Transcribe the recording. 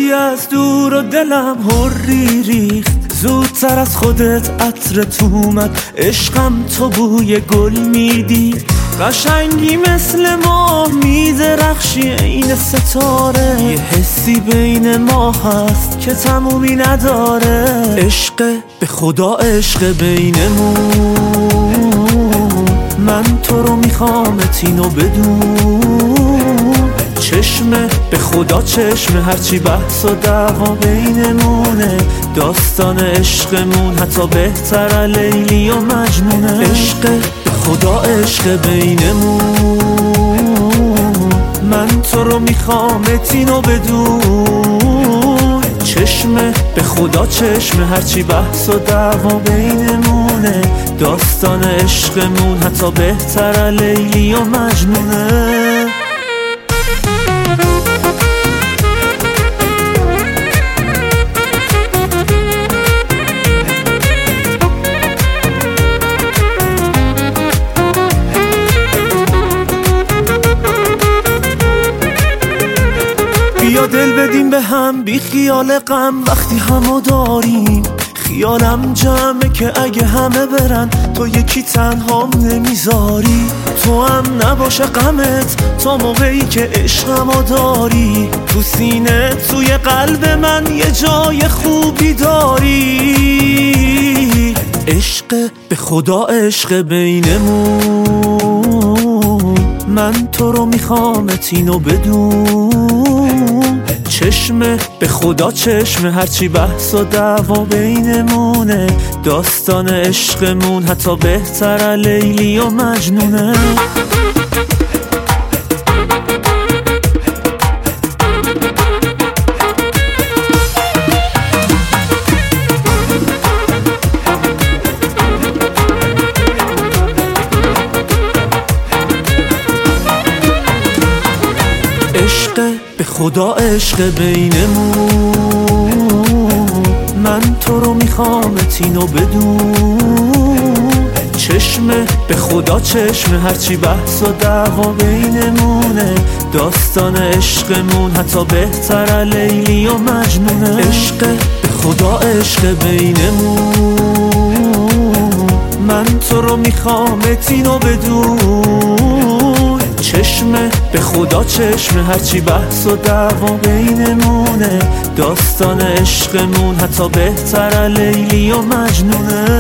اومدی از دور و دلم هری ریخت، زودتر از خودت عطرت اومد، عشقم تو بوی گل میدی، قشنگی مثل ماه میدرخشی عین ستاره، یه حسی بین ما هست که تمومی نداره، عشق به خدا عشق بینمون، من تو رو میخوامت اینو بدون، چشمه به خدا چشمه، هرچی بحث و دعوا بینمونه، داستان عشقمون حتی بهتر لیلی و مجنونه، عشق به خدا عشق بینمون، من تو رو میخوامت اینو بدون، چشمه به خدا چشمه، هرچی بحث و دعوا بینمونه، داستان عشقمون حتی بهتر لیلی و مجنونه. بیا دل بدیم به هم بی خیال غم، وقتی همو داریم خیالم جمعه که اگه همه برن تو یکی تنهام نمیذاری، تو هم نباشه غمت تا موقعی که عشقمو داری، تو سینه توی قلب من یه جای خوبی داری، عشق به خدا عشق بینمون، من تو رو میخوامت اینو بدون، چشمه به خدا چشمه، هرچی بحث و دعوا بینمونه، داستان عشقمون حتی بهتر لیلی و مجنونه. عشق به خدا عشق بینمون، من تو رو میخوامت اینو بدون، چشمه به خدا چشمه، هرچی بحث و دعوا بینمونه، داستان عشقمون حتی بهتر لیلی و مجنونه، عشق به خدا عشق بینمون، من تو رو میخوامت اینو بدون، چشمه به خدا چشمه، هرچی بحث و دعوا بینمونه، داستان عشقمون حتی بهتر لیلی و مجنونه.